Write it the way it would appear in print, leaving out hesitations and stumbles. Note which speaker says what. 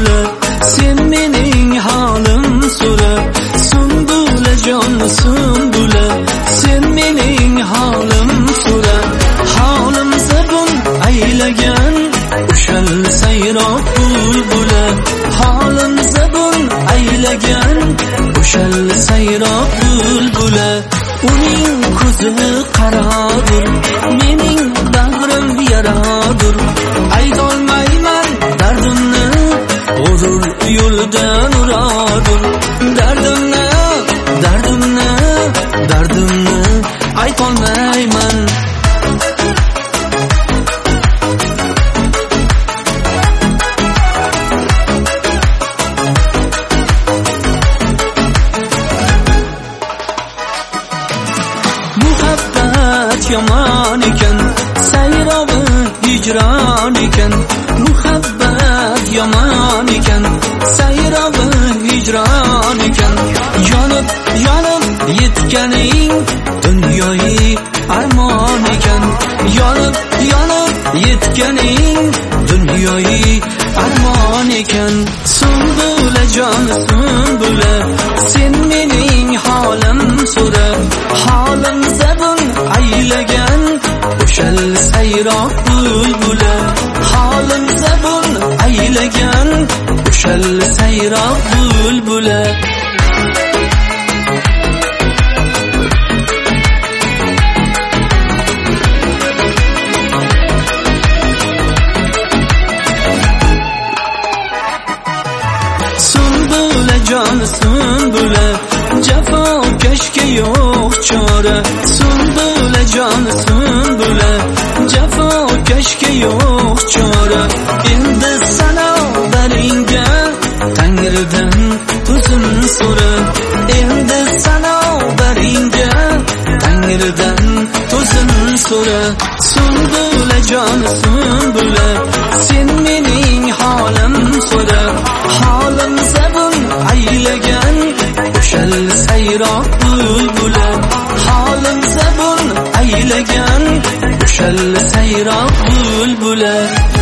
Speaker 1: bula, sen mening holim so'ra. Sumbula jon sumbula, sen mening holim so'ra. Holim zabun aylagan o'shal sayroq bulbula. Holim zabun aylagan o'shal sayroq bulbula. Uning ko'zi qarodir, mening bag'rim yaradir. Aytolmayman dardimni, g'urur yo'lidan uradir. Dardimni, dardimni, dardimni aytolmayman. Muhabbat yomon ekan, sayrobi hijron ekan. Muhabbat yomon ekan, sayrobi hijron ekan. Yonib, yonib yetganing dunyoyi armon ekan. Yonib, yonib yetganing dunyoyi armon ekan. Sumbula jon sumbula, sen mening holim so'ra. Holim zabun aylagan o'shal sayroq bulbula. Holim zabun aylagan o'shal sayroq bulbula. Sumbula jon sumbula, jafo kashga yo'q chora. Sumbula jon sumbula, jafo kashga yo'q chora. Endi sanobaringga Tangridan o'zim so'ra. Endi sanobaringga Tangridan o'zim so'ra. Sumbula jon sumbula, sen mening holim so'ra. Holim zabun aylagan o'shal sayroq bulbula. Holim zabun aylagan o'shal sayroq bulbula.